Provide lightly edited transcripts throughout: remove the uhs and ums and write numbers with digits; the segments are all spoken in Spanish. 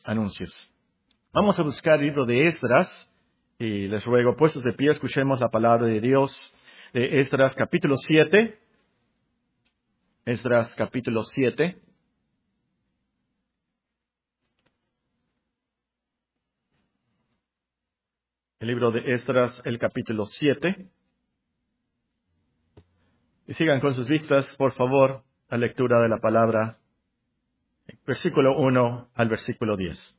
anuncios. Vamos a buscar el libro de Esdras y les ruego, puestos de pie, escuchemos la palabra de Dios de Esdras capítulo 7. Esdras capítulo 7. El libro de Esdras, el capítulo 7. Y sigan con sus vistas, por favor, la lectura de la palabra, versículo 1 al versículo 10.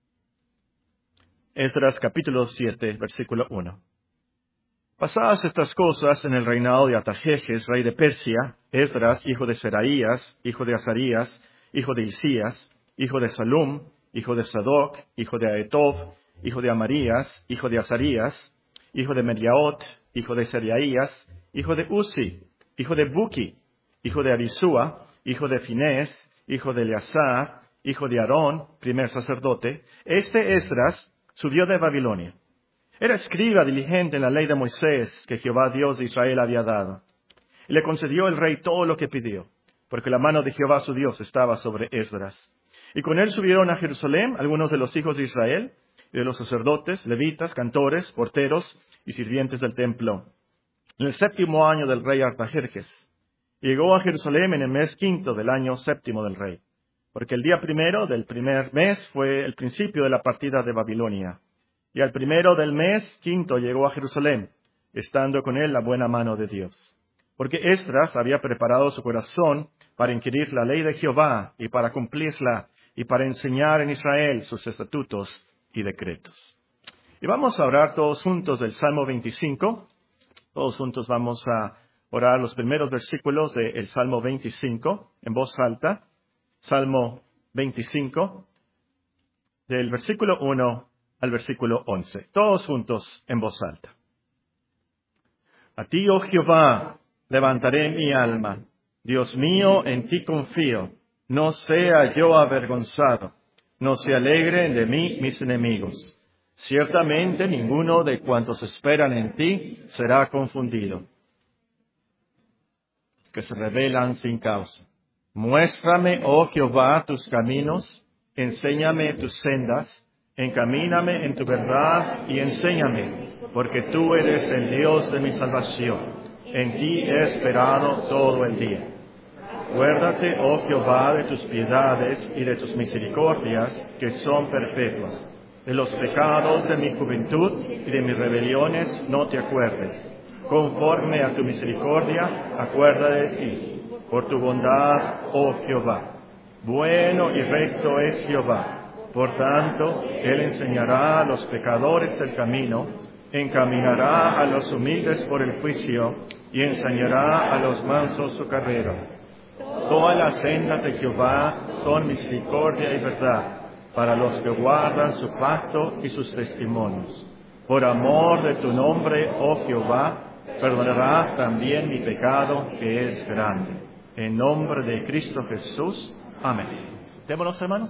Esdras capítulo 7, versículo 1. Pasadas estas cosas en el reinado de Artajerjes, rey de Persia, Esdras, hijo de Seraías, hijo de Azarías, hijo de Hilcías, hijo de Salum, hijo de Sadoc, hijo de Ahetob, hijo de Amarías, hijo de Azarías, hijo de Meriaot, hijo de Seraías, hijo de Uzi, hijo de Buki, hijo de Abisúa, hijo de Finés, hijo de Eleazar, hijo de Aarón, primer sacerdote, este Esdras subió de Babilonia. Era escriba diligente en la ley de Moisés que Jehová Dios de Israel había dado. Y le concedió el rey todo lo que pidió, porque la mano de Jehová su Dios estaba sobre Esdras. Y con él subieron a Jerusalén algunos de los hijos de Israel, y de los sacerdotes, levitas, cantores, porteros y sirvientes del templo. En el 7º año del rey Artajerjes, llegó a Jerusalén en el mes 5 del año 7 del rey, porque el día 1 del primer mes fue el principio de la partida de Babilonia. Y al 1 del mes 5 llegó a Jerusalén, estando con él la buena mano de Dios. Porque Esdras había preparado su corazón para inquirir la ley de Jehová y para cumplirla y para enseñar en Israel sus estatutos y decretos. Y vamos a orar todos juntos del Salmo 25. Todos juntos vamos a orar los primeros versículos del Salmo 25 en voz alta. Salmo 25, del versículo 1 al versículo 11. Todos juntos en voz alta. A ti, oh Jehová, levantaré mi alma. Dios mío, en ti confío. No sea yo avergonzado. No se alegren de mí mis enemigos. Ciertamente ninguno de cuantos esperan en ti será confundido, que se rebelan sin causa. Muéstrame, oh Jehová, tus caminos, enséñame tus sendas, encamíname en tu verdad y enséñame, porque tú eres el Dios de mi salvación. En ti he esperado todo el día. Acuérdate, oh Jehová, de tus piedades y de tus misericordias, que son perpetuas. De los pecados de mi juventud y de mis rebeliones no te acuerdes. Conforme a tu misericordia, acuérdate de ti. Por tu bondad, oh Jehová. Bueno y recto es Jehová. Por tanto, Él enseñará a los pecadores el camino, encaminará a los humildes por el juicio, y enseñará a los mansos su carrera. Todas las sendas de Jehová son misericordia y verdad, para los que guardan su pacto y sus testimonios. Por amor de tu nombre, oh Jehová, perdonarás también mi pecado, que es grande. En nombre de Cristo Jesús. Amén. Démonos, hermanos.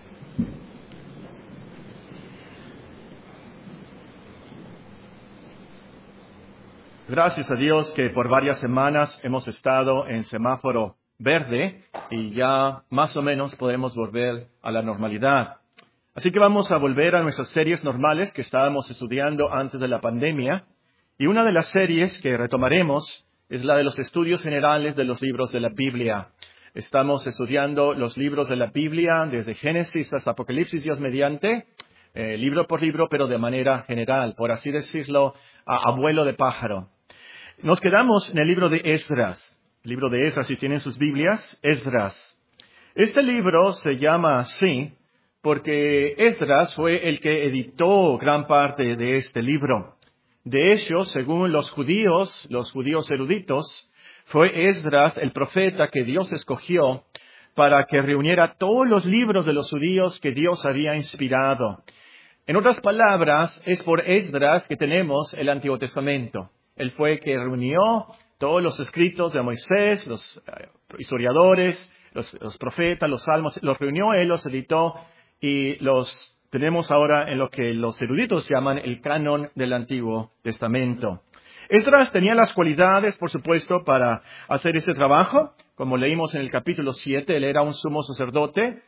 Gracias a Dios que por varias semanas hemos estado en semáforo verde y ya más o menos podemos volver a la normalidad. Así que vamos a volver a nuestras series normales que estábamos estudiando antes de la pandemia. Y una de las series que retomaremos es la de los estudios generales de los libros de la Biblia. Estamos estudiando los libros de la Biblia desde Génesis hasta Apocalipsis, Dios mediante, libro por libro, pero de manera general, por así decirlo, a vuelo de pájaro. Nos quedamos en el libro de Esdras. El libro de Esdras, si tienen sus Biblias, Esdras. Este libro se llama así porque Esdras fue el que editó gran parte de este libro. De hecho, según los judíos eruditos, fue Esdras el profeta que Dios escogió para que reuniera todos los libros de los judíos que Dios había inspirado. En otras palabras, es por Esdras que tenemos el Antiguo Testamento. Él fue el que reunió todos los escritos de Moisés, los historiadores, los profetas, los salmos, los reunió él, los editó y los tenemos ahora en lo que los eruditos llaman el canon del Antiguo Testamento. Esdras tenía las cualidades, por supuesto, para hacer este trabajo. Como leímos en el capítulo 7, él era un sumo sacerdote,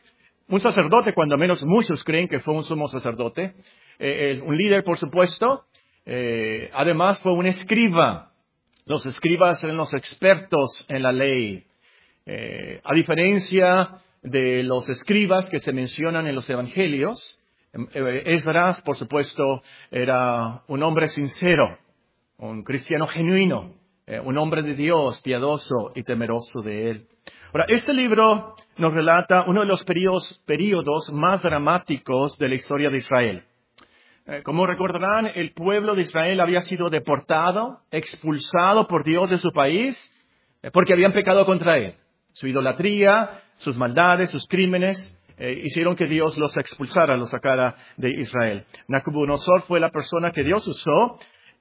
un sacerdote, cuando menos muchos creen que fue un sumo sacerdote, un líder, por supuesto. Además fue un escriba. Los escribas eran los expertos en la ley. A diferencia de los escribas que se mencionan en los evangelios, Esdras, por supuesto, era un hombre sincero, un cristiano genuino, un hombre de Dios, piadoso y temeroso de Él. Ahora, este libro nos relata uno de los períodos más dramáticos de la historia de Israel. Como recordarán, el pueblo de Israel había sido deportado, expulsado por Dios de su país, porque habían pecado contra Él. Su idolatría, sus maldades, sus crímenes, hicieron que Dios los expulsara, los sacara de Israel. Nabucodonosor fue la persona que Dios usó.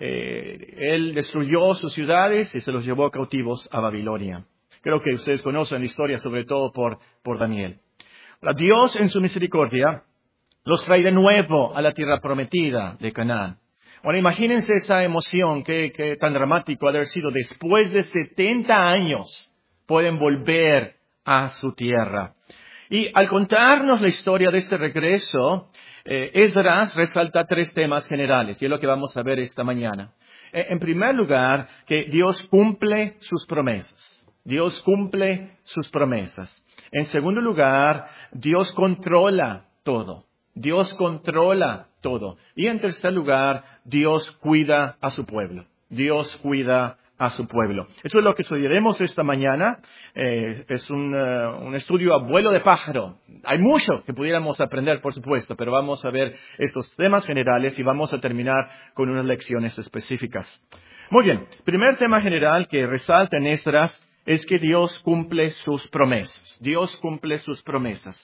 Él destruyó sus ciudades y se los llevó cautivos a Babilonia. Creo que ustedes conocen la historia, sobre todo por Daniel. Ahora, Dios, en su misericordia, los trae de nuevo a la tierra prometida de Canaán. Ahora, imagínense esa emoción, que tan dramático ha de haber sido. Después de 70 años, pueden volver a su tierra. Y al contarnos la historia de este regreso, Esdras resalta 3 temas generales, y es lo que vamos a ver esta mañana. En primer lugar, que Dios cumple sus promesas. Dios cumple sus promesas. En segundo lugar, Dios controla todo. Dios controla todo. Y en tercer lugar, Dios cuida a su pueblo. Dios cuida a su pueblo. Eso es lo que estudiaremos esta mañana. Es un estudio a vuelo de pájaro. Hay mucho que pudiéramos aprender, por supuesto, pero vamos a ver estos temas generales y vamos a terminar con unas lecciones específicas. Muy bien. Primer tema general que resalta en Esdras es que Dios cumple sus promesas. Dios cumple sus promesas.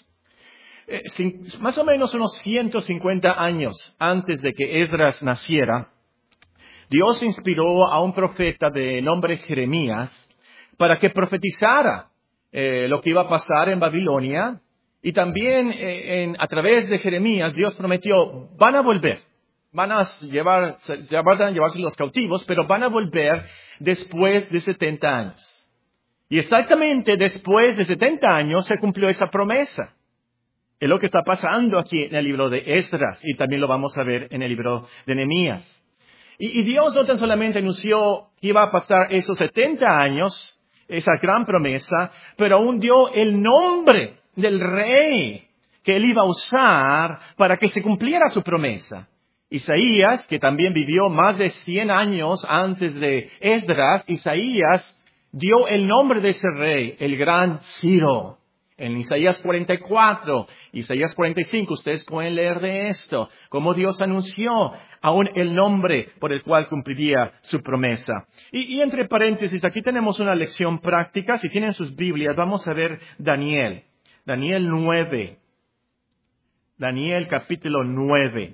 Más o menos unos 150 años antes de que Esdras naciera, Dios inspiró a un profeta de nombre Jeremías para que profetizara lo que iba a pasar en Babilonia. Y también a través de Jeremías Dios prometió, van a volver. Van a llevarse los cautivos, pero van a volver después de 70 años. Y exactamente después de 70 años se cumplió esa promesa. Es lo que está pasando aquí en el libro de Esdras y también lo vamos a ver en el libro de Nehemías. Y Dios no tan solamente anunció que iba a pasar esos 70 años, esa gran promesa, pero aún dio el nombre del rey que él iba a usar para que se cumpliera su promesa. Isaías, que también vivió más de 100 años antes de Esdras, Isaías dio el nombre de ese rey, el gran Ciro. En Isaías 44, Isaías 45, ustedes pueden leer de esto, cómo Dios anunció aún el nombre por el cual cumpliría su promesa. Y entre paréntesis, aquí tenemos una lección práctica. Si tienen sus Biblias, vamos a ver Daniel. Daniel 9. Daniel capítulo 9.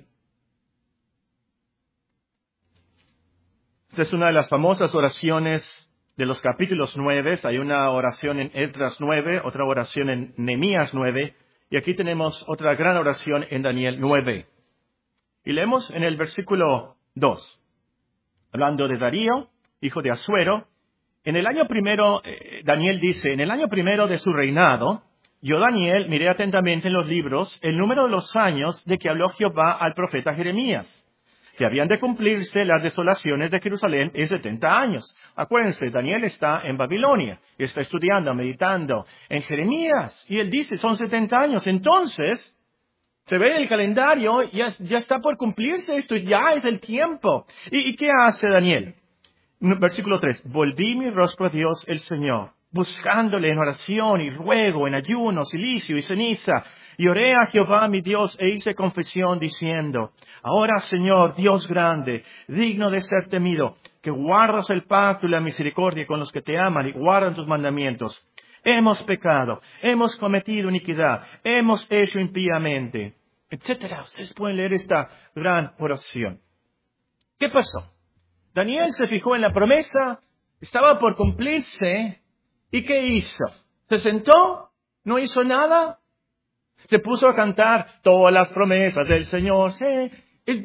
Esta es una de las famosas oraciones de los capítulos 9, hay una oración en Esdras 9, otra oración en Nehemías 9, y aquí tenemos otra gran oración en Daniel 9. Y leemos en el versículo 2, hablando de Darío, hijo de Asuero. En el año primero, Daniel dice, en el año primero de su reinado, yo, Daniel, miré atentamente en los libros el número de los años de que habló Jehová al profeta Jeremías, que habían de cumplirse las desolaciones de Jerusalén en 70 años. Acuérdense, Daniel está en Babilonia, está estudiando, meditando en Jeremías, y él dice, son 70 años. Entonces, se ve el calendario, ya está por cumplirse esto, ya es el tiempo. ¿Y qué hace Daniel? Versículo 3, volví mi rostro a Dios el Señor, buscándole en oración y ruego, en ayuno, cilicio y ceniza. Y oré a Jehová mi Dios e hice confesión diciendo, ahora Señor, Dios grande, digno de ser temido, que guardas el pacto y la misericordia con los que te aman y guardan tus mandamientos. Hemos pecado, hemos cometido iniquidad, hemos hecho impíamente, etcétera. Ustedes pueden leer esta gran oración. ¿Qué pasó? Daniel se fijó en la promesa, estaba por cumplirse, ¿y qué hizo? ¿Se sentó? ¿No hizo nada? Se puso a cantar todas las promesas del Señor.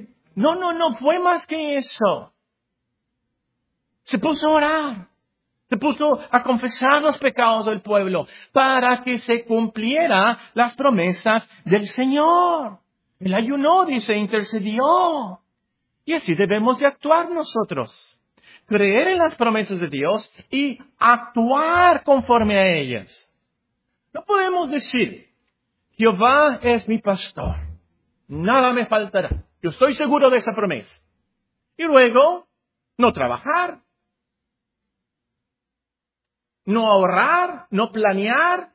No fue más que eso. Se puso a orar. Se puso a confesar los pecados del pueblo para que se cumplieran las promesas del Señor. Él ayunó, dice, intercedió. Y así debemos de actuar nosotros. Creer en las promesas de Dios y actuar conforme a ellas. No podemos decir, Jehová es mi pastor, nada me faltará. Yo estoy seguro de esa promesa. Y luego, no trabajar. No ahorrar, no planear.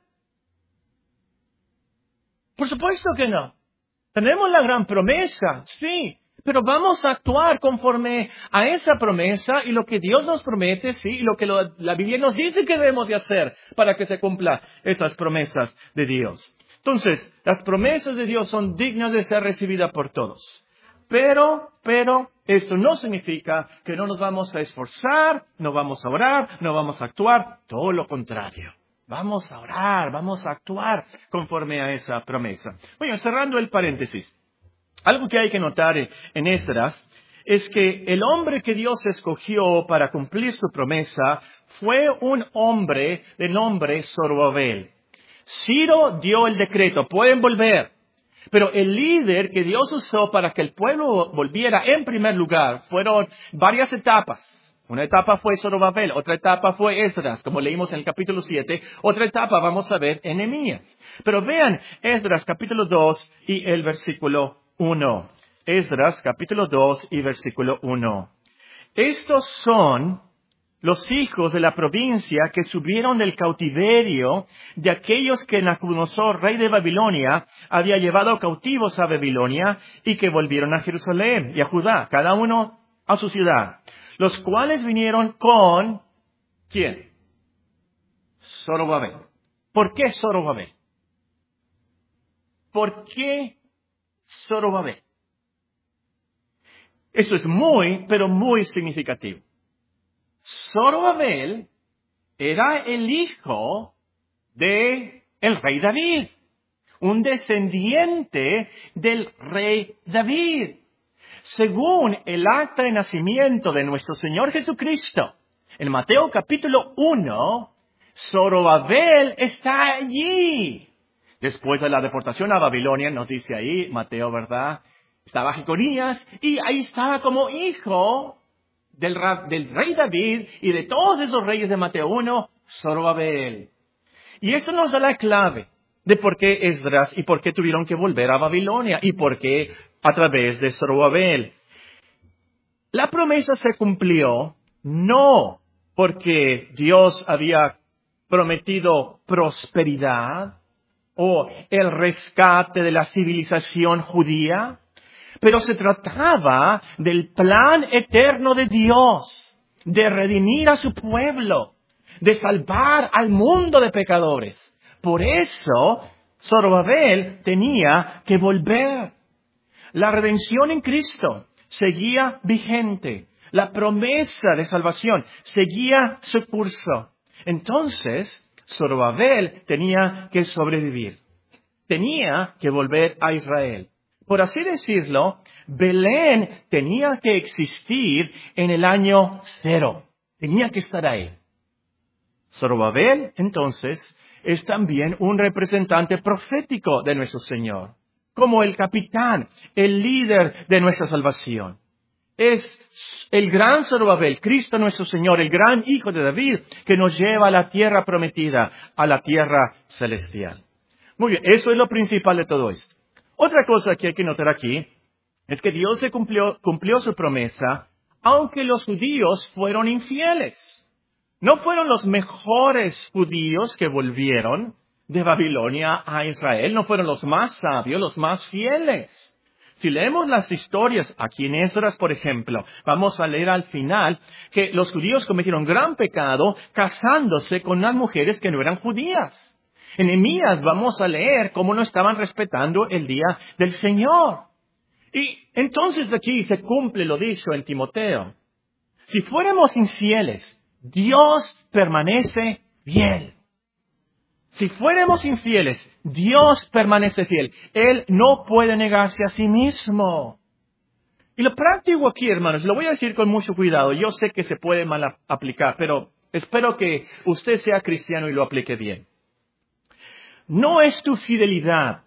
Por supuesto que no. Tenemos la gran promesa, sí, pero vamos a actuar conforme a esa promesa y lo que Dios nos promete, sí, y lo que la Biblia nos dice que debemos de hacer para que se cumplan esas promesas de Dios. Entonces, las promesas de Dios son dignas de ser recibidas por todos. Pero, esto no significa que no nos vamos a esforzar, no vamos a orar, no vamos a actuar. Todo lo contrario. Vamos a orar, vamos a actuar conforme a esa promesa. Bueno, cerrando el paréntesis. Algo que hay que notar en Esdras es que el hombre que Dios escogió para cumplir su promesa fue un hombre de nombre Zorobabel. Ciro dio el decreto, pueden volver. Pero el líder que Dios usó para que el pueblo volviera en primer lugar fueron varias etapas. Una etapa fue Zorobabel, otra etapa fue Esdras, como leímos en el capítulo 7. Otra etapa vamos a ver en Nehemías. Pero vean Esdras capítulo 2 y el versículo 1. Esdras capítulo 2 y versículo 1. Estos son los hijos de la provincia que subieron del cautiverio de aquellos que Nabucodonosor, rey de Babilonia, había llevado cautivos a Babilonia y que volvieron a Jerusalén y a Judá, cada uno a su ciudad. Los cuales vinieron con, ¿quién? Zorobabel. ¿Por qué Zorobabel? ¿Por qué Zorobabel? Esto es muy, pero muy significativo. Zorobabel era el hijo de el rey David, un descendiente del rey David. Según el acta de nacimiento de nuestro Señor Jesucristo, en Mateo capítulo 1, Zorobabel está allí. Después de la deportación a Babilonia, nos dice ahí Mateo, ¿verdad? Estaba Jeconías y ahí estaba como hijo del rey David y de todos esos reyes de Mateo 1, Zorobabel. Y eso nos da la clave de por qué Esdras y por qué tuvieron que volver a Babilonia y por qué a través de Zorobabel. La promesa se cumplió no porque Dios había prometido prosperidad o el rescate de la civilización judía, pero se trataba del plan eterno de Dios, de redimir a su pueblo, de salvar al mundo de pecadores. Por eso, Zorobabel tenía que volver. La redención en Cristo seguía vigente. La promesa de salvación seguía su curso. Entonces, Zorobabel tenía que sobrevivir. Tenía que volver a Israel. Por así decirlo, Belén tenía que existir en el año 0. Tenía que estar ahí. Zorobabel, entonces, es también un representante profético de nuestro Señor, como el capitán, el líder de nuestra salvación. Es el gran Zorobabel, Cristo nuestro Señor, el gran Hijo de David, que nos lleva a la tierra prometida, a la tierra celestial. Muy bien, eso es lo principal de todo esto. Otra cosa que hay que notar aquí es que Dios cumplió su promesa, aunque los judíos fueron infieles. No fueron los mejores judíos que volvieron de Babilonia a Israel, no fueron los más sabios, los más fieles. Si leemos las historias aquí en Esdras, por ejemplo, vamos a leer al final que los judíos cometieron gran pecado casándose con unas mujeres que no eran judías. En Nehemías vamos a leer cómo no estaban respetando el día del Señor. Y entonces aquí se cumple lo dicho en Timoteo. Si fuéramos infieles, Dios permanece fiel. Si fuéramos infieles, Dios permanece fiel. Él no puede negarse a sí mismo. Y lo práctico aquí, hermanos, lo voy a decir con mucho cuidado. Yo sé que se puede mal aplicar, pero Espero que usted sea cristiano y lo aplique bien. No es tu fidelidad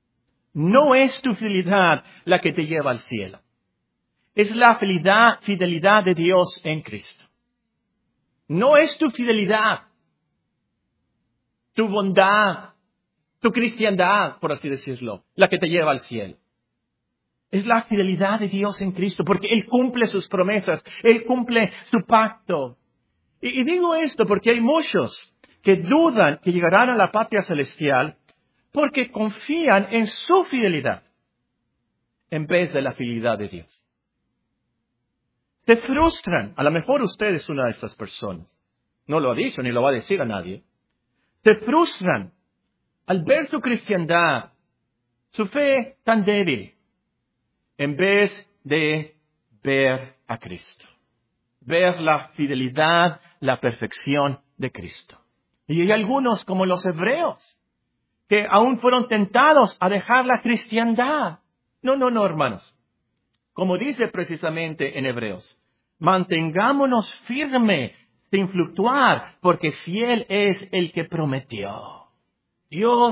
la que te lleva al cielo. Es la fidelidad de Dios en Cristo. No es tu fidelidad, tu bondad, tu cristiandad, por así decirlo, la que te lleva al cielo. Es la fidelidad de Dios en Cristo, porque Él cumple sus promesas, Él cumple su pacto. Y digo esto porque hay muchos que dudan que llegarán a la patria celestial porque confían en su fidelidad en vez de la fidelidad de Dios. Te frustran. A lo mejor usted es una de estas personas. No lo ha dicho ni lo va a decir a nadie. Te frustran al ver su cristiandad, su fe tan débil, en vez de ver a Cristo. Ver la fidelidad, la perfección de Cristo. Y hay algunos como los hebreos, que aún fueron tentados a dejar la cristiandad. No, hermanos. Como dice precisamente en Hebreos, mantengámonos firmes sin fluctuar, porque fiel es el que prometió. Dios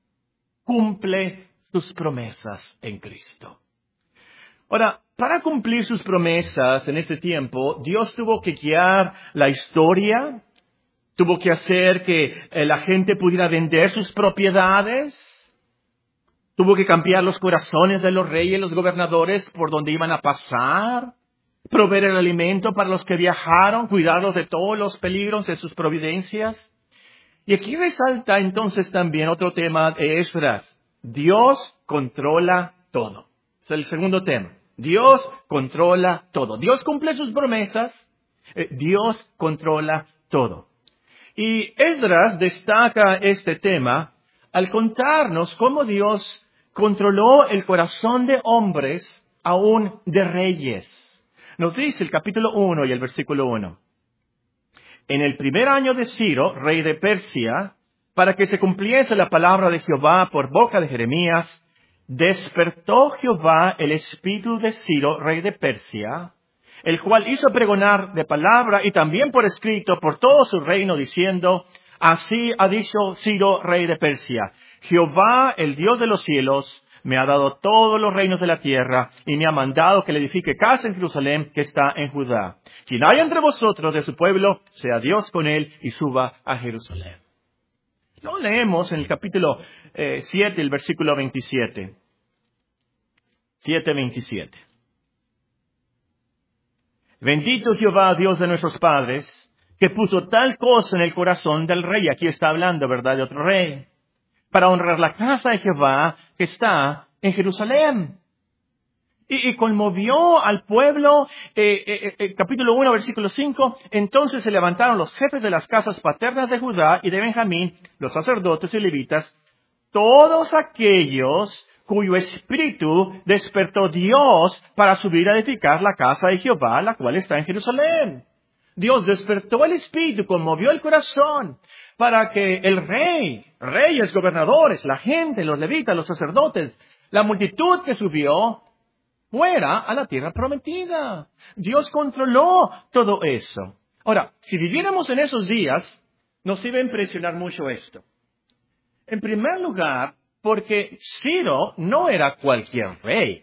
cumple sus promesas en Cristo. Ahora, para cumplir sus promesas en este tiempo, Dios tuvo que guiar la historia, tuvo que hacer que la gente pudiera vender sus propiedades, tuvo que cambiar los corazones de los reyes y los gobernadores por donde iban a pasar, proveer el alimento para los que viajaron, cuidarlos de todos los peligros de sus providencias. Y aquí resalta entonces también otro tema de Esdras. Dios controla todo. Es el segundo tema. Dios controla todo. Dios cumple sus promesas. Dios controla todo. Y Esdras destaca este tema al contarnos cómo Dios controló el corazón de hombres, aún de reyes. Nos dice el capítulo 1 y el versículo 1. En el primer año de Ciro, rey de Persia, para que se cumpliese la palabra de Jehová por boca de Jeremías, despertó Jehová el espíritu de Ciro, rey de Persia, el cual hizo pregonar de palabra y también por escrito por todo su reino, diciendo, así ha dicho Ciro, rey de Persia, Jehová, el Dios de los cielos, me ha dado todos los reinos de la tierra y me ha mandado que le edifique casa en Jerusalén que está en Judá. Quien haya entre vosotros de su pueblo, sea Dios con él y suba a Jerusalén. Lo leemos en el capítulo 7, el versículo 27. 7:27. Bendito Jehová, Dios de nuestros padres, que puso tal cosa en el corazón del rey. Aquí está hablando, ¿verdad?, de otro rey. Para honrar la casa de Jehová que está en Jerusalén. Y conmovió al pueblo, capítulo 1, versículo 5, entonces se levantaron los jefes de las casas paternas de Judá y de Benjamín, los sacerdotes y levitas, todos aquellos cuyo espíritu despertó Dios para subir a edificar la casa de Jehová, la cual está en Jerusalén. Dios despertó el espíritu, conmovió el corazón, para que el rey, reyes, gobernadores, la gente, los levitas, los sacerdotes, la multitud que subió, fuera a la tierra prometida. Dios controló todo eso. Ahora, si viviéramos en esos días, nos iba a impresionar mucho esto. En primer lugar, porque Ciro no era cualquier rey.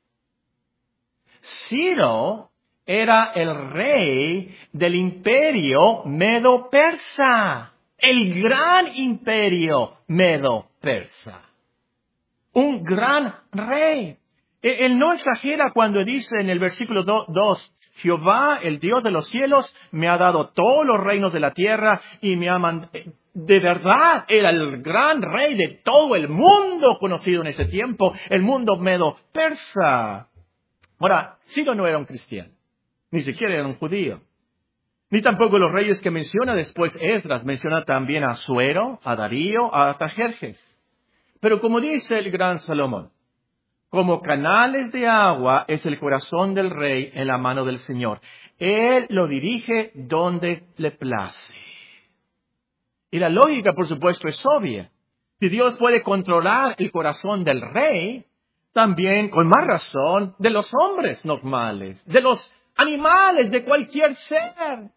Ciro era el rey del imperio medo-persa. El gran imperio medo-persa. Un gran rey. Él no exagera cuando dice en el versículo 2, Jehová, el Dios de los cielos, me ha dado todos los reinos de la tierra y me ha mandado. De verdad, era el gran rey de todo el mundo conocido en ese tiempo, el mundo medo-persa. Ahora, Ciro no era un cristiano, ni siquiera era un judío, ni tampoco los reyes que menciona después Esdras. Menciona también a Asuero, a Darío, a Artajerjes. Pero como dice el gran Salomón, como canales de agua es el corazón del rey en la mano del Señor. Él lo dirige donde le place. Y la lógica, por supuesto, es obvia. Si Dios puede controlar el corazón del rey, también, con más razón, de los hombres normales, de los animales, de cualquier ser.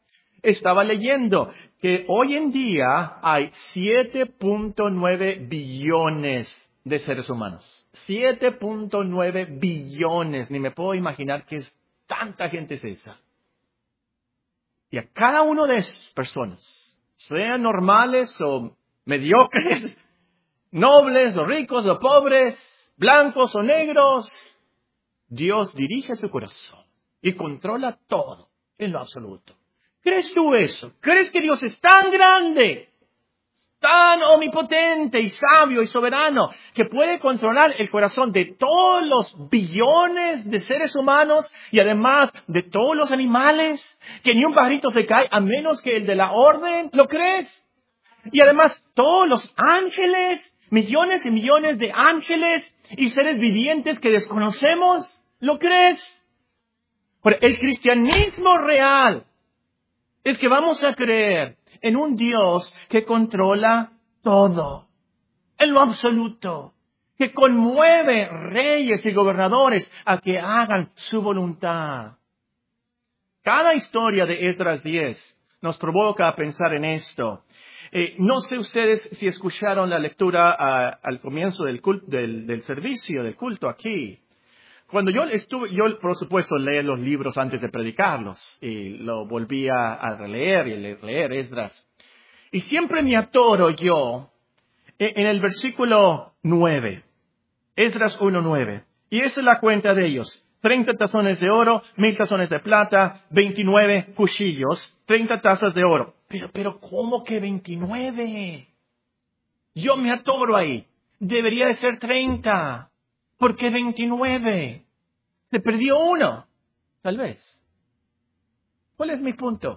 Estaba leyendo que hoy en día hay 7.9 billones de seres humanos. 7.9 billones. Ni me puedo imaginar que tanta gente es esa. Y a cada una de esas personas, sean normales o mediocres, nobles o ricos o pobres, blancos o negros, Dios dirige su corazón y controla todo en lo absoluto. ¿Crees tú eso? ¿Crees que Dios es tan grande, tan omnipotente y sabio y soberano, que puede controlar el corazón de todos los billones de seres humanos y además de todos los animales? Que ni un pajarito se cae a menos que el de la orden. ¿Lo crees? Y además todos los ángeles, millones y millones de ángeles y seres vivientes que desconocemos. ¿Lo crees? Pero el cristianismo real es que vamos a creer en un Dios que controla todo, en lo absoluto, que conmueve reyes y gobernadores a que hagan su voluntad. Cada historia de Esdras 10 nos provoca a pensar en esto. No sé ustedes si escucharon la lectura al comienzo del servicio, del culto aquí. Cuando yo por supuesto leí los libros antes de predicarlos y lo volví a releer y leer Esdras. Y siempre me atoro yo en el versículo 9, Esdras 1:9. Y esa es la cuenta de ellos. 30 tazones de oro, 1000 tazones de plata, 29 cuchillos, 30 tazas de oro. Pero ¿cómo que 29? Yo me atoro ahí. Debería de ser 30. ¿Por qué 29? Se perdió uno, tal vez. ¿Cuál es mi punto?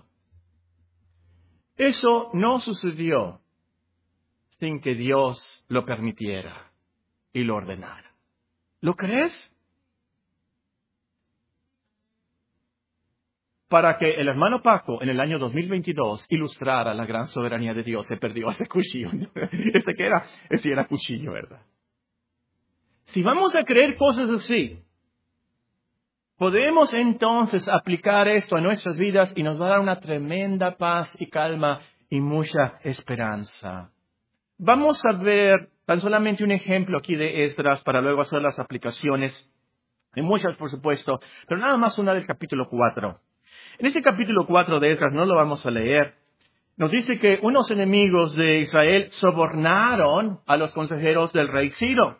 Eso no sucedió sin que Dios lo permitiera y lo ordenara. ¿Lo crees? Para que el hermano Paco en el año 2022 ilustrara la gran soberanía de Dios, se perdió ese cuchillo. Ese era cuchillo, ¿verdad? Si vamos a creer cosas así, podemos entonces aplicar esto a nuestras vidas y nos va a dar una tremenda paz y calma y mucha esperanza. Vamos a ver tan solamente un ejemplo aquí de Esdras para luego hacer las aplicaciones. Hay muchas, por supuesto, pero nada más una del capítulo 4. En este capítulo 4 de Esdras, no lo vamos a leer, nos dice que unos enemigos de Israel sobornaron a los consejeros del rey Ciro.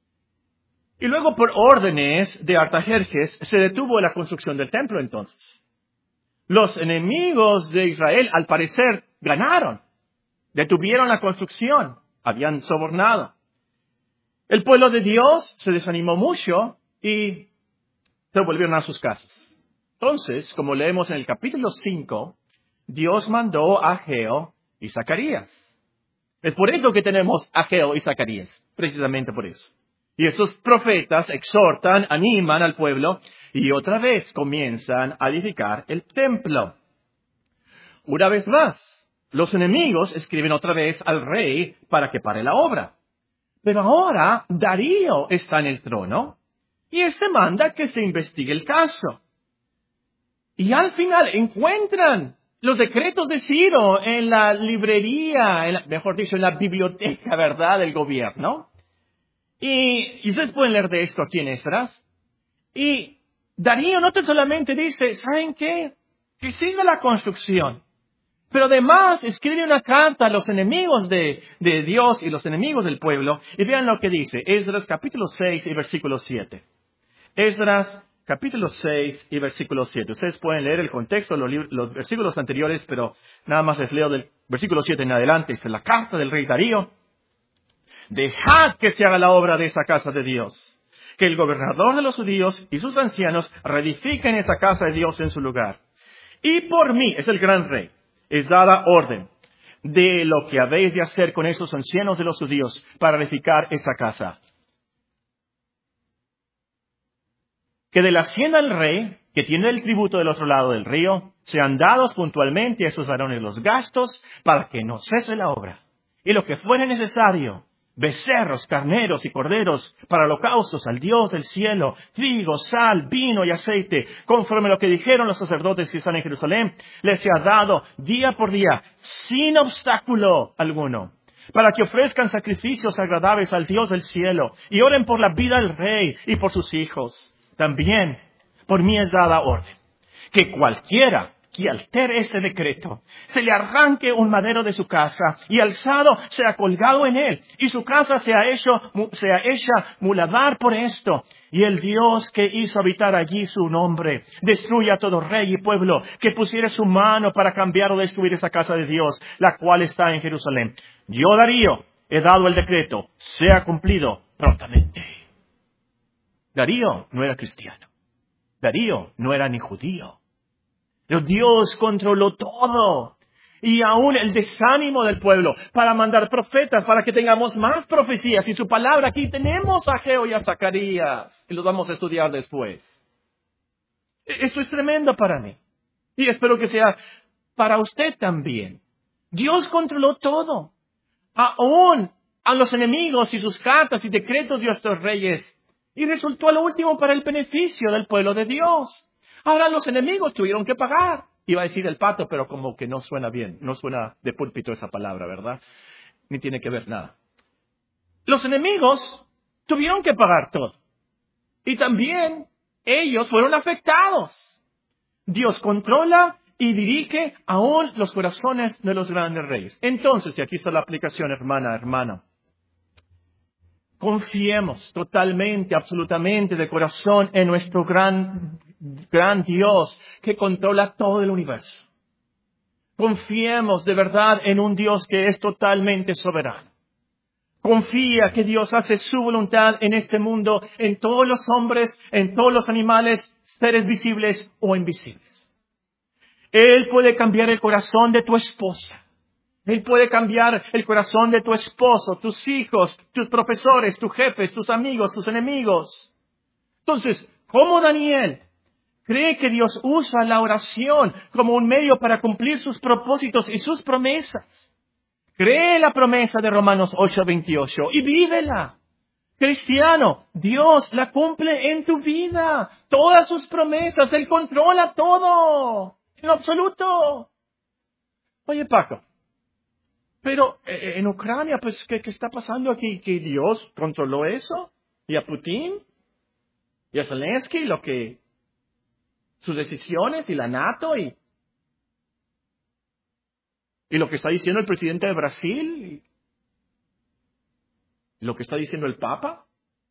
Y luego, por órdenes de Artajerjes, se detuvo la construcción del templo entonces. Los enemigos de Israel, al parecer, ganaron. Detuvieron la construcción. Habían sobornado. El pueblo de Dios se desanimó mucho y se volvieron a sus casas. Entonces, como leemos en el capítulo 5, Dios mandó a Ageo y Zacarías. Es por eso que tenemos a Ageo y Zacarías, precisamente por eso. Y esos profetas exhortan, animan al pueblo y otra vez comienzan a edificar el templo. Una vez más, los enemigos escriben otra vez al rey para que pare la obra. Pero ahora Darío está en el trono y este manda que se investigue el caso. Y al final encuentran los decretos de Ciro en la librería, mejor dicho, en la biblioteca, ¿verdad?, del gobierno. Y ustedes pueden leer de esto aquí en Esdras. Y Darío no tan solamente dice, ¿saben qué? Que siga la construcción. Pero además escribe una carta a los enemigos de Dios y los enemigos del pueblo. Y vean lo que dice. Esdras capítulo 6 y versículo 7. Esdras capítulo 6 y versículo 7. Ustedes pueden leer el contexto, los versículos anteriores, pero nada más les leo del versículo 7 en adelante. Es la carta del rey Darío. Dejad que se haga la obra de esa casa de Dios. Que el gobernador de los judíos y sus ancianos reedifiquen esa casa de Dios en su lugar. Y por mí, es el gran rey, es dada orden de lo que habéis de hacer con esos ancianos de los judíos para reedificar esa casa. Que de la hacienda del rey, que tiene el tributo del otro lado del río, sean dados puntualmente a esos varones los gastos para que no cese la obra. Y lo que fuere necesario, becerros, carneros y corderos para holocaustos al Dios del cielo, trigo, sal, vino y aceite, conforme a lo que dijeron los sacerdotes que están en Jerusalén, les ha dado día por día, sin obstáculo alguno, para que ofrezcan sacrificios agradables al Dios del cielo y oren por la vida del rey y por sus hijos. También por mí es dada orden que cualquiera que altere este decreto, se le arranque un madero de su casa y alzado sea colgado en él, y su casa sea hecha muladar por esto. Y el Dios que hizo habitar allí su nombre, destruya a todo rey y pueblo que pusiere su mano para cambiar o destruir esa casa de Dios, la cual está en Jerusalén. Yo, Darío, he dado el decreto, sea cumplido prontamente. Darío no era cristiano. Darío no era ni judío. Pero Dios controló todo. Y aún el desánimo del pueblo para mandar profetas, para que tengamos más profecías. Y su palabra, aquí tenemos a Ageo y a Zacarías. Y los vamos a estudiar después. Esto es tremendo para mí. Y espero que sea para usted también. Dios controló todo. Aún a los enemigos y sus cartas y decretos de estos reyes. Y resultó a lo último para el beneficio del pueblo de Dios. Ahora los enemigos tuvieron que pagar. Iba a decir el pato, pero como que no suena bien. No suena de púlpito esa palabra, ¿verdad? Ni tiene que ver nada. Los enemigos tuvieron que pagar todo. Y también ellos fueron afectados. Dios controla y dirige aún los corazones de los grandes reyes. Entonces, y aquí está la aplicación, hermano. Confiemos totalmente, absolutamente, de corazón en nuestro gran Dios que controla todo el universo. Confiemos de verdad en un Dios que es totalmente soberano. Confía que Dios hace su voluntad en este mundo, en todos los hombres, en todos los animales, seres visibles o invisibles. Él puede cambiar el corazón de tu esposa. Él puede cambiar el corazón de tu esposo, tus hijos, tus profesores, tus jefes, tus amigos, tus enemigos. Entonces, como Daniel cree que Dios usa la oración como un medio para cumplir sus propósitos y sus promesas. Cree la promesa de Romanos 8:28 y vívela. Cristiano, Dios la cumple en tu vida. Todas sus promesas, Él controla todo. En absoluto. Oye, Paco. Pero en Ucrania, pues, ¿qué está pasando aquí? ¿Que Dios controló eso? ¿Y a Putin? ¿Y a Zelensky? Sus decisiones y la NATO y lo que está diciendo el presidente de Brasil y lo que está diciendo el Papa.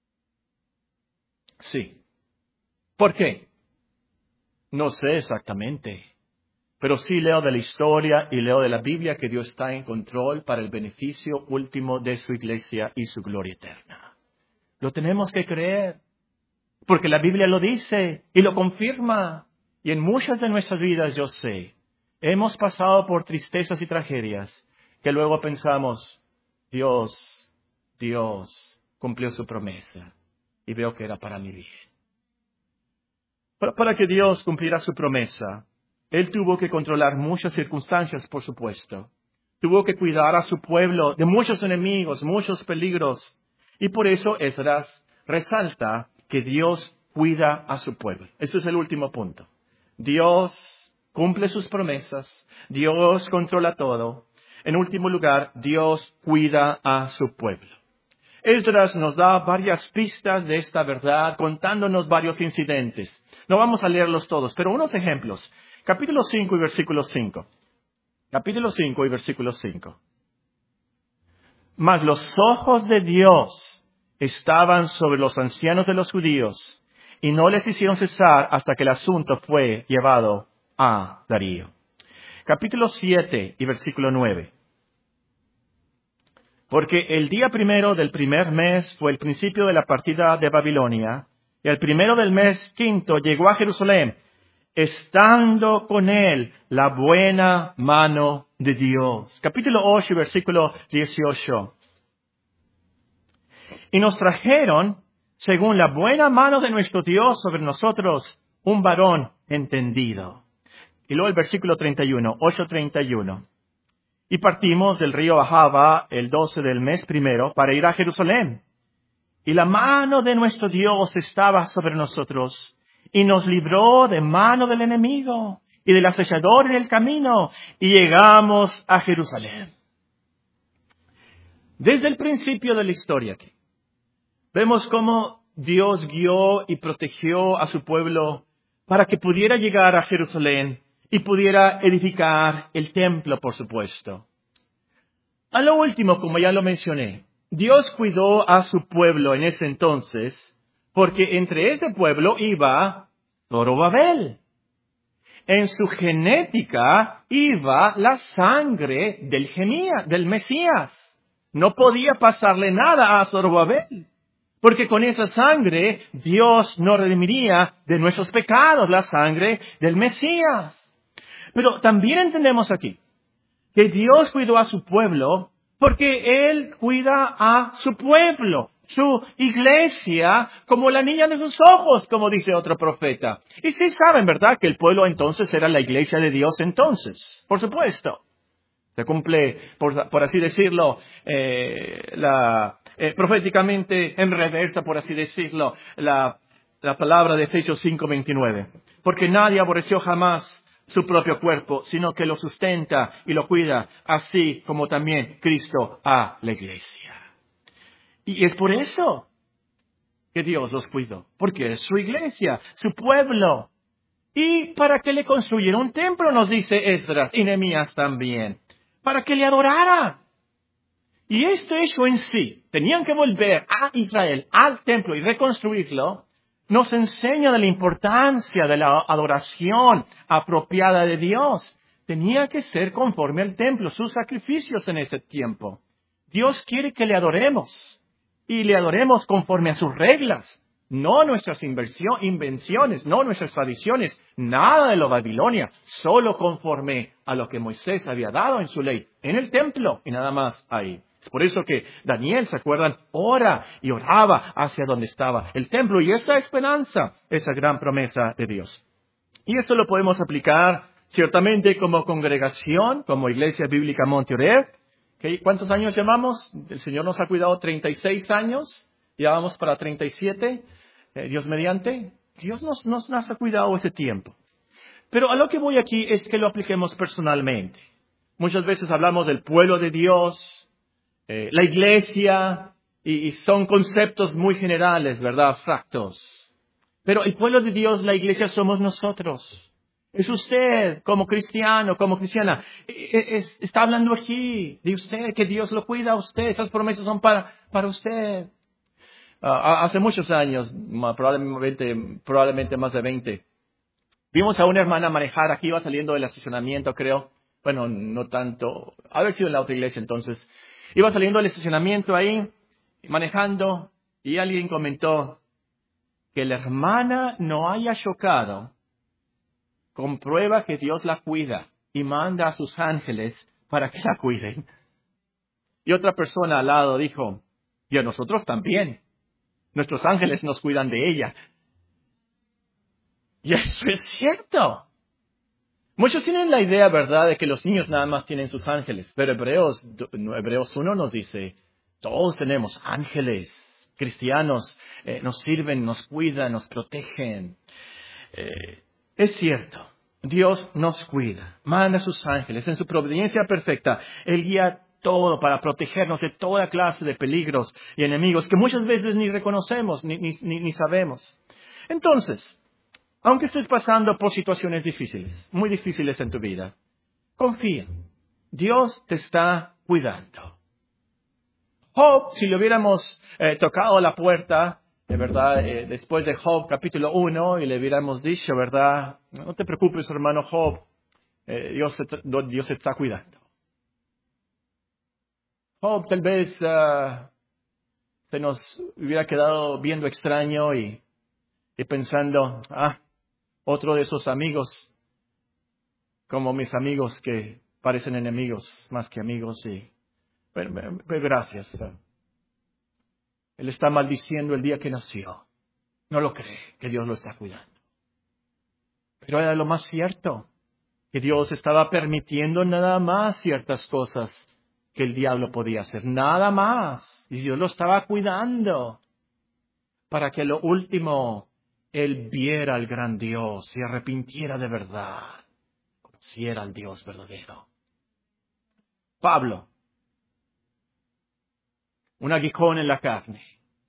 Sí. ¿Por qué? No sé exactamente. Pero sí leo de la historia y leo de la Biblia que Dios está en control para el beneficio último de su iglesia y su gloria eterna. Lo tenemos que creer, porque la Biblia lo dice y lo confirma. Y en muchas de nuestras vidas, yo sé, hemos pasado por tristezas y tragedias que luego pensamos, Dios cumplió su promesa y veo que era para mi bien. Para que Dios cumpliera su promesa, Él tuvo que controlar muchas circunstancias, por supuesto. Tuvo que cuidar a su pueblo de muchos enemigos, muchos peligros. Y por eso Esdras resalta que Dios cuida a su pueblo. Ese es el último punto. Dios cumple sus promesas. Dios controla todo. En último lugar, Dios cuida a su pueblo. Esdras nos da varias pistas de esta verdad, contándonos varios incidentes. No vamos a leerlos todos, pero unos ejemplos. Capítulo 5 y versículo 5. Capítulo 5 y versículo 5. Mas los ojos de Dios estaban sobre los ancianos de los judíos y no les hicieron cesar hasta que el asunto fue llevado a Darío. Capítulo 7 y versículo 9. Porque el día primero del primer mes fue el principio de la partida de Babilonia, y el primero del mes quinto llegó a Jerusalén, estando con él la buena mano de Dios. Capítulo 8, versículo 18. Y nos trajeron, según la buena mano de nuestro Dios sobre nosotros, un varón entendido. Y luego el versículo 31, 8:31. Y partimos del río Ahava el 12 del mes primero para ir a Jerusalén. Y la mano de nuestro Dios estaba sobre nosotros y nos libró de mano del enemigo y del acechador en el camino y llegamos a Jerusalén. Desde el principio de la historia aquí, vemos cómo Dios guió y protegió a su pueblo para que pudiera llegar a Jerusalén y pudiera edificar el templo, por supuesto. A lo último, como ya lo mencioné, Dios cuidó a su pueblo en ese entonces, porque entre ese pueblo iba Zorobabel. En su genética iba la sangre del Mesías. No podía pasarle nada a Zorobabel, porque con esa sangre Dios nos redimiría de nuestros pecados, la sangre del Mesías. Pero también entendemos aquí que Dios cuidó a su pueblo porque Él cuida a su pueblo, su iglesia, como la niña de sus ojos, como dice otro profeta. Y sí saben, ¿verdad?, que el pueblo entonces era la iglesia de Dios entonces, por supuesto. Se cumple, por así decirlo, proféticamente en reversa, por así decirlo, la palabra de Efesios 5:29. Porque nadie aborreció jamás su propio cuerpo, sino que lo sustenta y lo cuida, así como también Cristo a la iglesia. Y es por eso que Dios los cuidó, porque es su iglesia, su pueblo. Y para que le construyera un templo, nos dice Esdras y Nehemías también, para que le adorara. Y este hecho en sí, tenían que volver a Israel, al templo y reconstruirlo, nos enseña de la importancia de la adoración apropiada de Dios. Tenía que ser conforme al templo, sus sacrificios en ese tiempo. Dios quiere que le adoremos y le adoremos conforme a sus reglas. No nuestras invenciones, no nuestras tradiciones, nada de lo Babilonia, solo conforme a lo que Moisés había dado en su ley, en el templo y nada más ahí. Es por eso que Daniel, ¿se acuerdan?, ora y oraba hacia donde estaba el templo y esa esperanza, esa gran promesa de Dios. Y esto lo podemos aplicar ciertamente como congregación, como Iglesia Bíblica Monte Oreb. ¿Cuántos años llevamos? El Señor nos ha cuidado 36 años. Ya vamos para 37, Dios mediante. Dios nos ha cuidado ese tiempo. Pero a lo que voy aquí es que lo apliquemos personalmente. Muchas veces hablamos del pueblo de Dios, la iglesia, y son conceptos muy generales, ¿verdad? Abstractos. Pero el pueblo de Dios, la iglesia, somos nosotros. Es usted, como cristiano, como cristiana. Está hablando aquí de usted, que Dios lo cuida a usted. Esas promesas son para usted. Hace muchos años, probablemente más de 20, vimos a una hermana manejar, aquí iba saliendo del estacionamiento, creo. Bueno, no tanto, haber sido en la otra iglesia entonces. Iba saliendo del estacionamiento ahí, manejando, y alguien comentó que la hermana no haya chocado, comprueba que Dios la cuida y manda a sus ángeles para que la cuiden. Y otra persona al lado dijo, y a nosotros también. Nuestros ángeles nos cuidan de ella. Y eso es cierto. Muchos tienen la idea, ¿verdad?, de que los niños nada más tienen sus ángeles. Pero Hebreos 1 nos dice, todos tenemos ángeles cristianos, nos sirven, nos cuidan, nos protegen. Es cierto, Dios nos cuida, manda a sus ángeles en su providencia perfecta. Él guía todo para protegernos de toda clase de peligros y enemigos que muchas veces ni reconocemos ni sabemos. Entonces, aunque estés pasando por situaciones difíciles, muy difíciles en tu vida, confía, Dios te está cuidando. Job, si le hubiéramos tocado la puerta, de verdad, después de Job capítulo 1, y le hubiéramos dicho, ¿verdad?, no te preocupes, hermano Job, Dios te está cuidando. Job tal vez se nos hubiera quedado viendo extraño y pensando, otro de esos amigos, como mis amigos que parecen enemigos más que amigos. Y pero gracias. Él está maldiciendo el día que nació. No lo cree, que Dios lo está cuidando. Pero era lo más cierto. que Dios estaba permitiendo nada más ciertas cosas que el diablo podía hacer, nada más. Y Dios lo estaba cuidando para que lo último él viera al gran Dios, se arrepintiera de verdad, conociera al Dios verdadero. Pablo, un aguijón en la carne.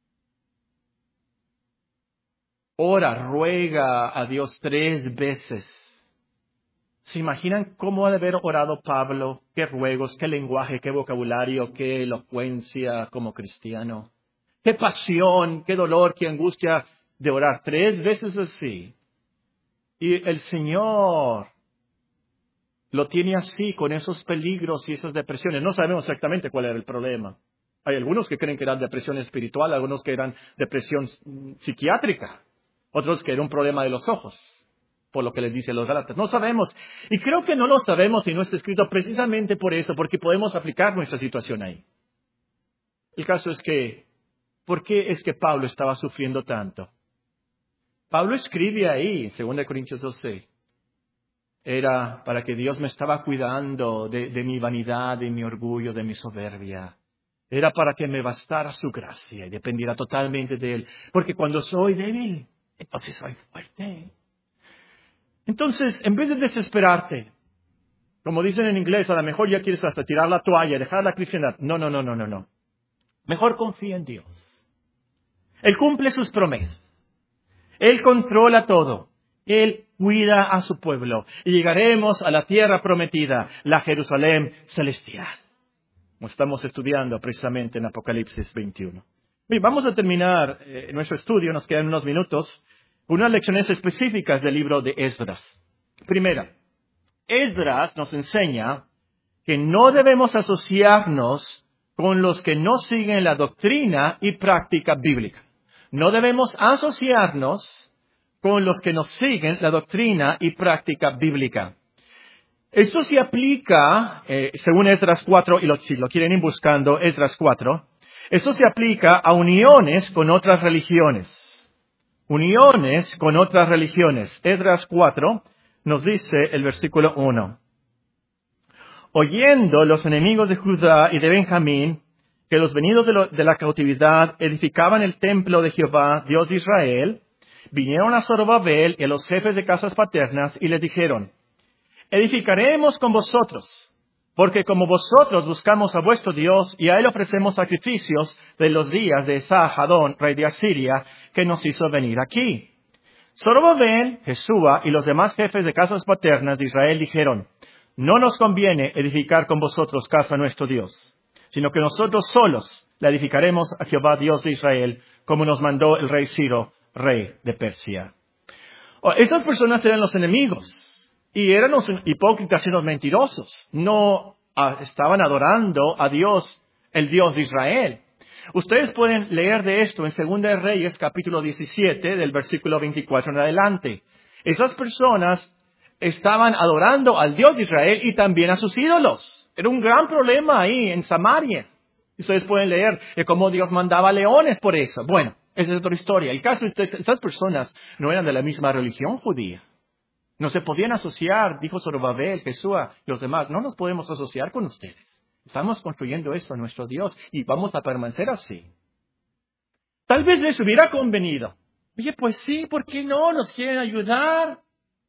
Ora, ruega a Dios 3 veces. ¿Se imaginan cómo ha de haber orado Pablo? ¿Qué ruegos, qué lenguaje, qué vocabulario, qué elocuencia como cristiano? ¿Qué pasión, qué dolor, qué angustia de orar 3 veces así? Y el Señor lo tiene así, con esos peligros y esas depresiones. No sabemos exactamente cuál era el problema. Hay algunos que creen que era depresión espiritual, algunos que eran depresión psiquiátrica, otros que era un problema de los ojos, por lo que les dice los Gálatas. No sabemos. Y creo que no lo sabemos y no está escrito precisamente por eso, porque podemos aplicar nuestra situación ahí. El caso es que, ¿por qué es que Pablo estaba sufriendo tanto? Pablo escribe ahí, en 2 Corintios 12, era para que Dios me estaba cuidando de mi vanidad, de mi orgullo, de mi soberbia. Era para que me bastara su gracia y dependiera totalmente de Él. Porque cuando soy débil, entonces soy fuerte. Entonces, en vez de desesperarte, como dicen en inglés, a lo mejor ya quieres hasta tirar la toalla, dejar la cristiandad. No. Mejor confía en Dios. Él cumple sus promesas. Él controla todo. Él cuida a su pueblo. Y llegaremos a la tierra prometida, la Jerusalén celestial. Como estamos estudiando precisamente en Apocalipsis 21. Bien, vamos a terminar nuestro estudio, nos quedan unos minutos, unas lecciones específicas del libro de Esdras. Primera, Esdras nos enseña que no debemos asociarnos con los que no siguen la doctrina y práctica bíblica. No debemos asociarnos con los que no siguen la doctrina y práctica bíblica. Esto se aplica, según Esdras 4, y si lo quieren ir buscando, Esdras 4, esto se aplica a uniones con otras religiones. Uniones con otras religiones. Esdras 4 nos dice el versículo 1. Oyendo los enemigos de Judá y de Benjamín, que los venidos de la cautividad edificaban el templo de Jehová, Dios de Israel, vinieron a Zorobabel y a los jefes de casas paternas y les dijeron, edificaremos con vosotros, porque como vosotros buscamos a vuestro Dios y a él ofrecemos sacrificios de los días de Esarhadón, rey de Asiria, que nos hizo venir aquí. Zorobabel, Jesúa y los demás jefes de casas paternas de Israel dijeron, no nos conviene edificar con vosotros casa a nuestro Dios, sino que nosotros solos la edificaremos a Jehová Dios de Israel, como nos mandó el rey Ciro, rey de Persia. Estas personas eran los enemigos. Y eran los hipócritas y los mentirosos. No estaban adorando a Dios, el Dios de Israel. Ustedes pueden leer de esto en 2 de Reyes, capítulo 17, del versículo 24 en adelante. Esas personas estaban adorando al Dios de Israel y también a sus ídolos. Era un gran problema ahí en Samaria. Ustedes pueden leer de cómo Dios mandaba leones por eso. Bueno, esa es otra historia. El caso es que esas personas no eran de la misma religión judía. No se podían asociar, dijo Zorobabel, Jesúa y los demás. No nos podemos asociar con ustedes. Estamos construyendo esto a nuestro Dios y vamos a permanecer así. Tal vez les hubiera convenido. Oye, pues sí, ¿por qué no? ¿Nos quieren ayudar?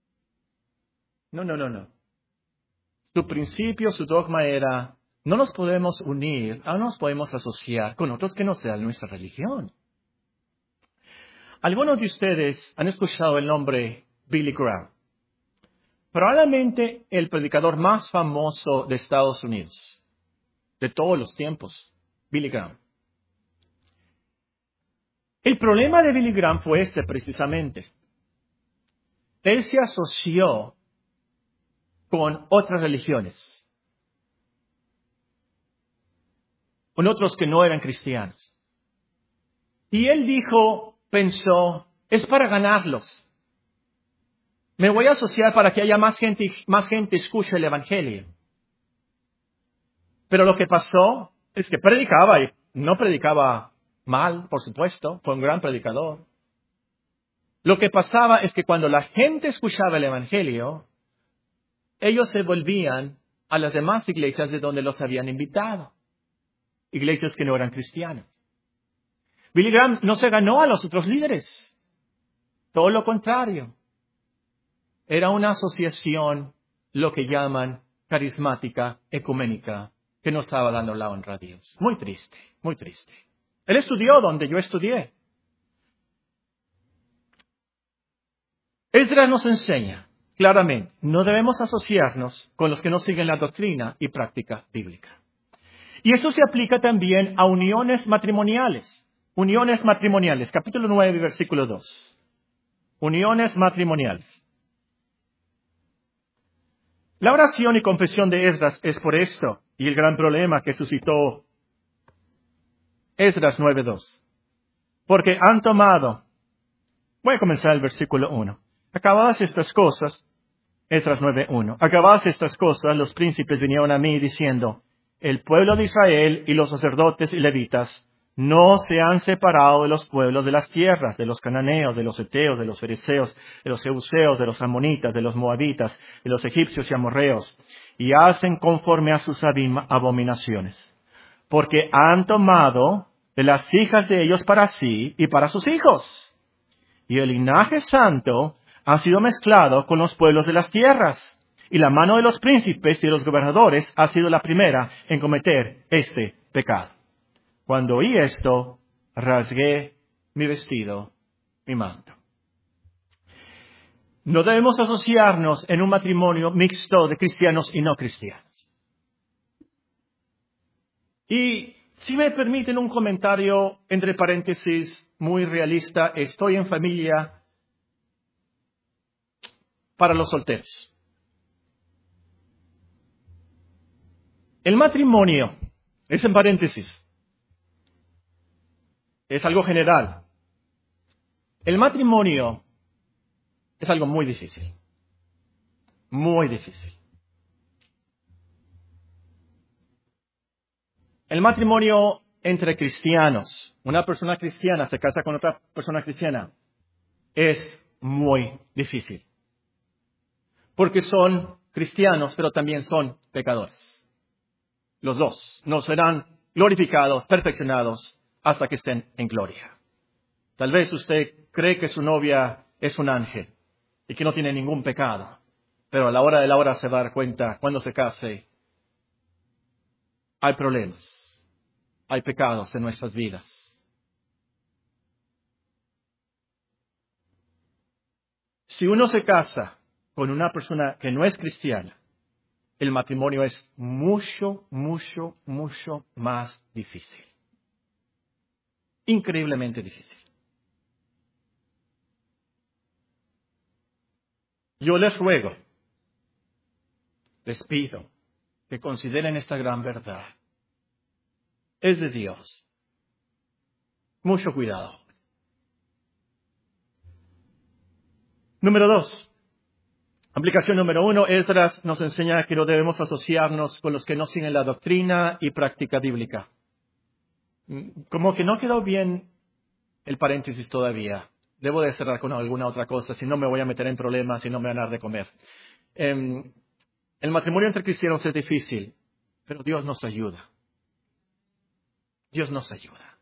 No. Su principio, su dogma era, no nos podemos unir, no nos podemos asociar con otros que no sean nuestra religión. Algunos de ustedes han escuchado el nombre Billy Graham. Probablemente el predicador más famoso de Estados Unidos, de todos los tiempos, Billy Graham. El problema de Billy Graham fue este precisamente. Él se asoció con otras religiones, con otros que no eran cristianos. Y él pensó, es para ganarlos. Me voy a asociar para que haya más gente escuche el Evangelio. Pero lo que pasó es que predicaba, y no predicaba mal, por supuesto, fue un gran predicador. Lo que pasaba es que cuando la gente escuchaba el Evangelio, ellos se volvían a las demás iglesias de donde los habían invitado. Iglesias que no eran cristianas. Billy Graham no se ganó a los otros líderes. Todo lo contrario. Era una asociación, lo que llaman carismática, ecuménica, que no estaba dando la honra a Dios. Muy triste, muy triste. Él estudió donde yo estudié. Esdras nos enseña claramente, no debemos asociarnos con los que no siguen la doctrina y práctica bíblica. Y esto se aplica también a uniones matrimoniales. Uniones matrimoniales, capítulo 9, versículo 2. Uniones matrimoniales. La oración y confesión de Esdras es por esto, y el gran problema que suscitó Esdras 9:2. Porque han tomado, voy a comenzar el versículo 1. Acabadas estas cosas, Esdras 9:1. Acabadas estas cosas, los príncipes vinieron a mí diciendo, el pueblo de Israel y los sacerdotes y levitas no se han separado de los pueblos de las tierras, de los cananeos, de los heteos, de los fereceos, de los jebuseos, de los amonitas, de los moabitas, de los egipcios y amorreos, y hacen conforme a sus abominaciones. Porque han tomado de las hijas de ellos para sí y para sus hijos. Y el linaje santo ha sido mezclado con los pueblos de las tierras. Y la mano de los príncipes y de los gobernadores ha sido la primera en cometer este pecado. Cuando oí esto, rasgué mi vestido, mi manto. No debemos asociarnos en un matrimonio mixto de cristianos y no cristianos. Y si me permiten un comentario entre paréntesis muy realista, estoy en familia para los solteros. El matrimonio, es en paréntesis, es algo general. El matrimonio es algo muy difícil. Muy difícil. El matrimonio entre cristianos, una persona cristiana se casa con otra persona cristiana, es muy difícil. Porque son cristianos, pero también son pecadores. Los dos no serán glorificados, perfeccionados, hasta que estén en gloria. Tal vez usted cree que su novia es un ángel y que no tiene ningún pecado, pero a la hora de la hora se va a dar cuenta, cuando se case, hay problemas, hay pecados en nuestras vidas. Si uno se casa con una persona que no es cristiana, el matrimonio es mucho, mucho, mucho más difícil. Increíblemente difícil. Yo les ruego, les pido que consideren esta gran verdad. Es de Dios. Mucho cuidado. Número 2. Aplicación número 1, Esdras nos enseña que no debemos asociarnos con los que no siguen la doctrina y práctica bíblica. Como que no quedó bien el paréntesis todavía. Debo de cerrar con alguna otra cosa, si no me voy a meter en problemas y no me van a dar de comer. El matrimonio entre cristianos es difícil, pero Dios nos ayuda. Dios nos ayuda.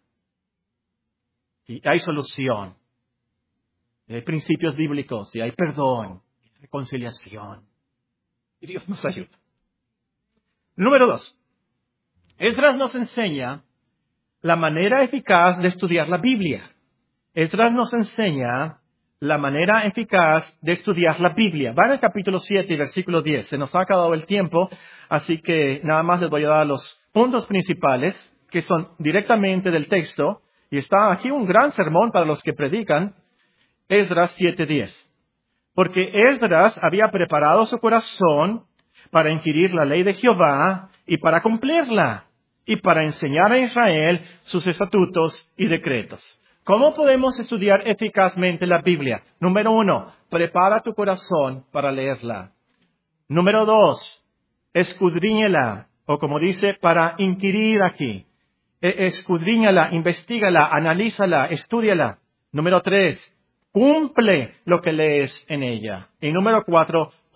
Y hay solución. Y hay principios bíblicos, y hay perdón, y reconciliación. Y Dios nos ayuda. Número 2. Esdras nos enseña la manera eficaz de estudiar la Biblia. Esdras nos enseña la manera eficaz de estudiar la Biblia. Va en el capítulo 7 y versículo 10. Se nos ha acabado el tiempo, así que nada más les voy a dar los puntos principales, que son directamente del texto. Y está aquí un gran sermón para los que predican. Esdras 7:10. Porque Esdras había preparado su corazón para inquirir la ley de Jehová y para cumplirla, y para enseñar a Israel sus estatutos y decretos. ¿Cómo podemos estudiar eficazmente la Biblia? Número 1, prepara tu corazón para leerla. Número 2, escudriñala, o como dice, para inquirir aquí. Escudriñala, investígala, analízala, estúdiala. Número 3, cumple lo que lees en ella. Y número 4,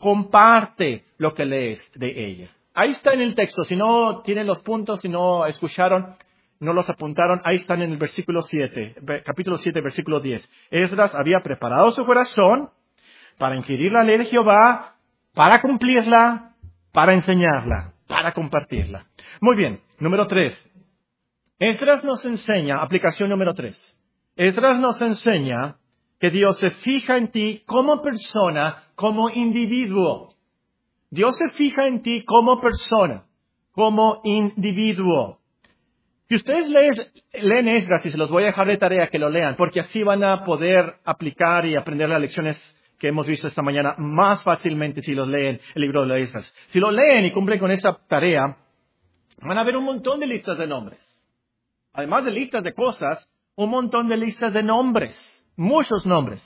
comparte lo que lees de ella. Ahí está en el texto. Si no tienen los puntos, si no escucharon, no los apuntaron, ahí están en el versículo 7, capítulo 7, versículo 10. Esdras había preparado su corazón para inquirir la ley de Jehová, para cumplirla, para enseñarla, para compartirla. Muy bien, número 3. Esdras nos enseña, aplicación número 3. Esdras nos enseña que Dios se fija en ti como persona, como individuo. Dios se fija en ti como persona, como individuo. Si ustedes leen Esdras, y se los voy a dejar de tarea que lo lean, porque así van a poder aplicar y aprender las lecciones que hemos visto esta mañana más fácilmente si los leen el libro de Esdras. Si lo leen y cumplen con esa tarea, van a ver un montón de listas de nombres. Además de listas de cosas, un montón de listas de nombres, muchos nombres.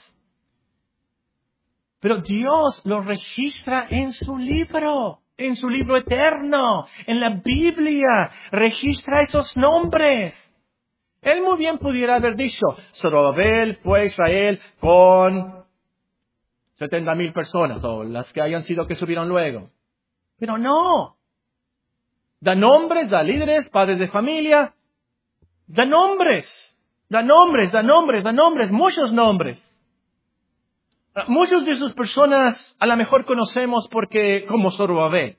Pero Dios los registra en su libro eterno, en la Biblia, registra esos nombres. Él muy bien pudiera haber dicho, Zorobabel fue a Israel con 70,000 personas, o las que hayan sido que subieron luego. Pero no. Da nombres, da líderes, padres de familia, da nombres, muchos nombres. Muchos de esas personas a lo mejor conocemos porque, como Zorobabel,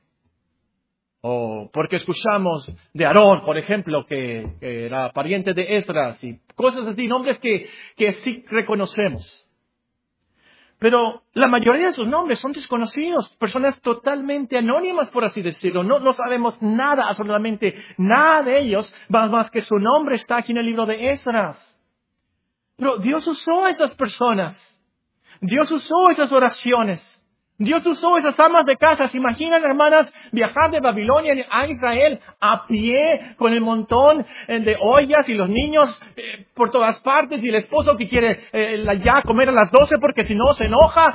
o porque escuchamos de Aarón, por ejemplo, que era pariente de Esdras, y cosas así, nombres que sí reconocemos. Pero la mayoría de esos nombres son desconocidos, personas totalmente anónimas, por así decirlo. No sabemos nada, absolutamente nada de ellos, más que su nombre está aquí en el libro de Esdras. Pero Dios usó a esas personas. Dios usó esas oraciones. Dios usó esas amas de casa. ¿Se imaginan, hermanas, viajar de Babilonia a Israel a pie con el montón de ollas y los niños por todas partes y el esposo que quiere ya comer a las 12 porque si no se enoja?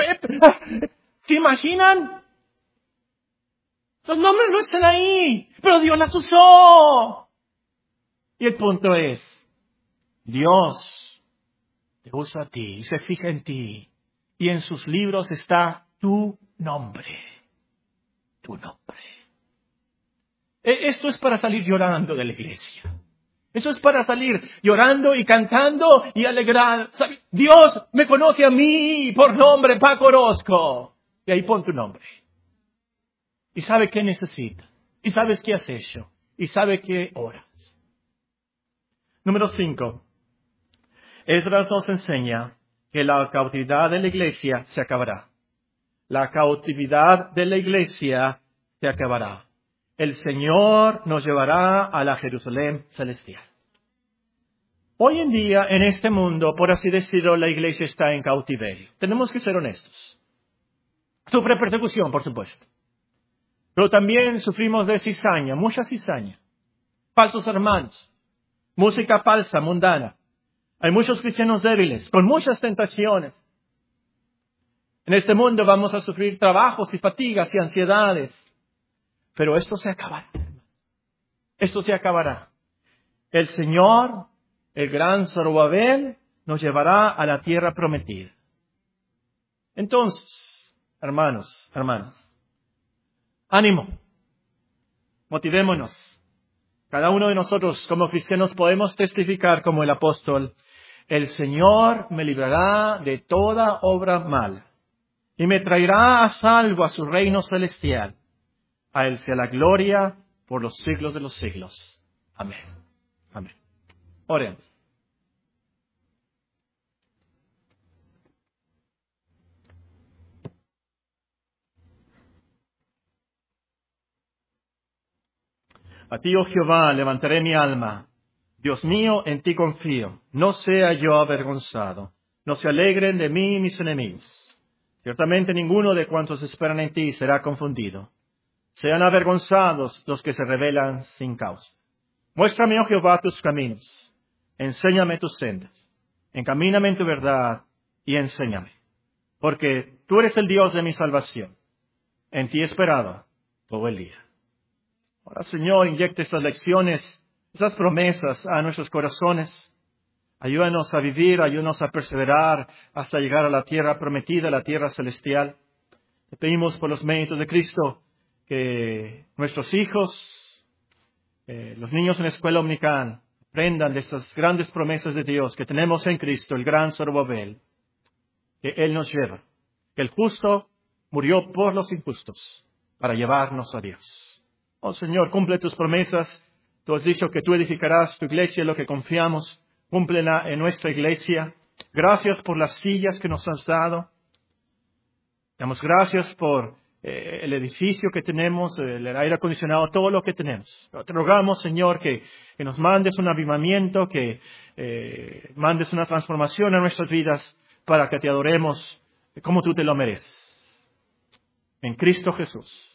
¿Se imaginan? Los nombres no están ahí, pero Dios las usó. Y el punto es, Dios te usa a ti y se fija en ti. Y en sus libros está tu nombre. Tu nombre. Esto es para salir llorando de la iglesia. Eso es para salir llorando y cantando y alegrar. Dios me conoce a mí por nombre, Paco Orozco. Y ahí pon tu nombre. Y sabe qué necesitas. Y sabes qué has hecho. Y sabe qué oras. Número 5. Esdras nos enseña que la cautividad de la iglesia se acabará. La cautividad de la iglesia se acabará. El Señor nos llevará a la Jerusalén celestial. Hoy en día, en este mundo, por así decirlo, la iglesia está en cautiverio. Tenemos que ser honestos. Sufre persecución, por supuesto. Pero también sufrimos de cizaña, mucha cizaña. Falsos hermanos. Música falsa, mundana. Hay muchos cristianos débiles, con muchas tentaciones. En este mundo vamos a sufrir trabajos y fatigas y ansiedades. Pero esto se acabará. Esto se acabará. El Señor, el gran Zorobabel, nos llevará a la tierra prometida. Entonces, hermanos, ánimo. Motivémonos. Cada uno de nosotros como cristianos podemos testificar como el apóstol: el Señor me librará de toda obra mala y me traerá a salvo a su reino celestial. A Él sea la gloria por los siglos de los siglos. Amén. Amén. Oremos. A ti, oh Jehová, levantaré mi alma. Dios mío, en ti confío. No sea yo avergonzado. No se alegren de mí mis enemigos. Ciertamente ninguno de cuantos esperan en ti será confundido. Sean avergonzados los que se rebelan sin causa. Muéstrame, oh Jehová, tus caminos. Enséñame tus sendas. Encamíname en tu verdad y enséñame. Porque tú eres el Dios de mi salvación. En ti he esperado todo el día. Ahora, Señor, inyecta estas lecciones, esas promesas a nuestros corazones. Ayúdanos a vivir, ayúdanos a perseverar hasta llegar a la tierra prometida, la tierra celestial. Te pedimos por los méritos de Cristo que nuestros hijos, los niños en la escuela dominical, aprendan de estas grandes promesas de Dios que tenemos en Cristo, el gran Zorobabel, que Él nos lleva, que el justo murió por los injustos para llevarnos a Dios. Oh Señor, cumple tus promesas. Tú has dicho que tú edificarás tu iglesia, en lo que confiamos. Cúmplela en nuestra iglesia. Gracias por las sillas que nos has dado. Damos gracias por el edificio que tenemos, el aire acondicionado, todo lo que tenemos. Te rogamos, Señor, que nos mandes un avivamiento, que mandes una transformación en nuestras vidas para que te adoremos como tú te lo mereces. En Cristo Jesús.